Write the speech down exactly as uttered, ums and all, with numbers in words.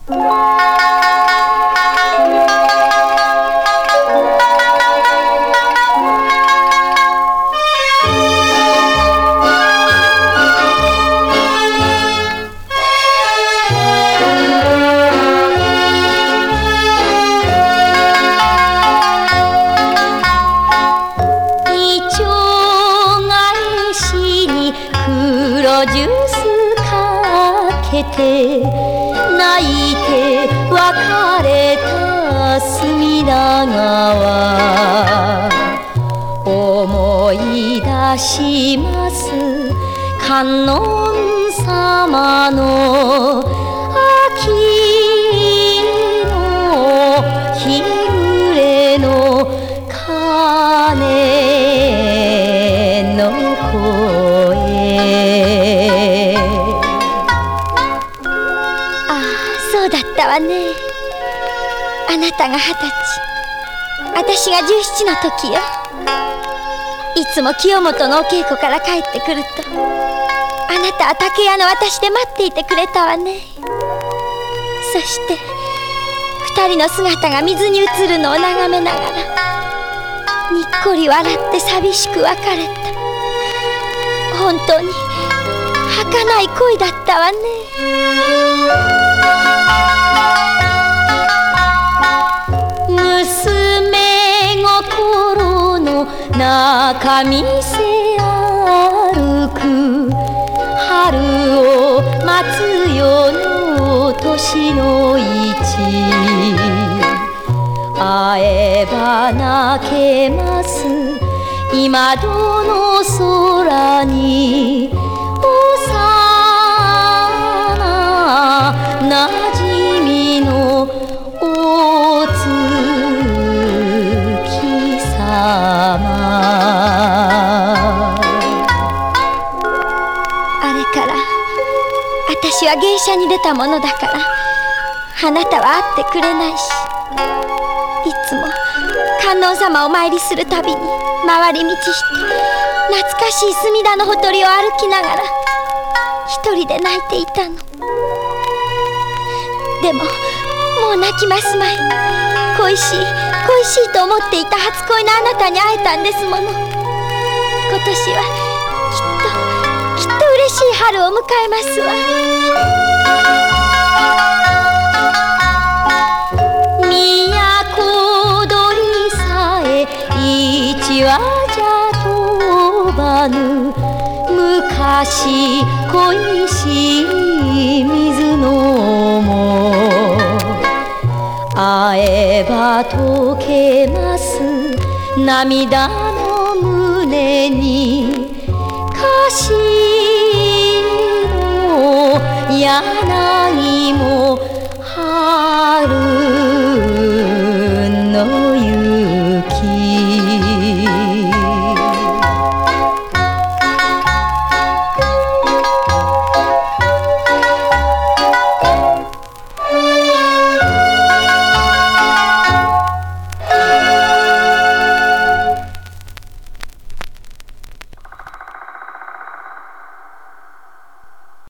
ジュースかけて泣いて別れた隅田川思い出します観音様の秋の日暮れの鐘の声そうだったわね。あなたが二十歳、私が十七の時よ。いつも清本のお稽古から帰ってくるとあなたは竹屋の私で待っていてくれたわね。そして二人の姿が水に映るのを眺めながらにっこり笑って寂しく別れた。本当に儚い恋だったわね。娘心の中見せ歩く春を待つよの年の市会えば泣けます今どの空に幼なじみのお月様あれから私は芸者に出たものだからあなたは会ってくれないしいつも観音様をお参りするたびに回り道して懐かしい隅田のほとりを歩きながら一人で泣いていたの。でももう泣きますまい恋しい恋しいと思っていた初恋のあなたに会えたんですもの。今年はきっときっと嬉しい春を迎えますわ。都鳥さえ一羽じゃ飛ばぬ昔恋しい水のも会えば溶けます涙の胸に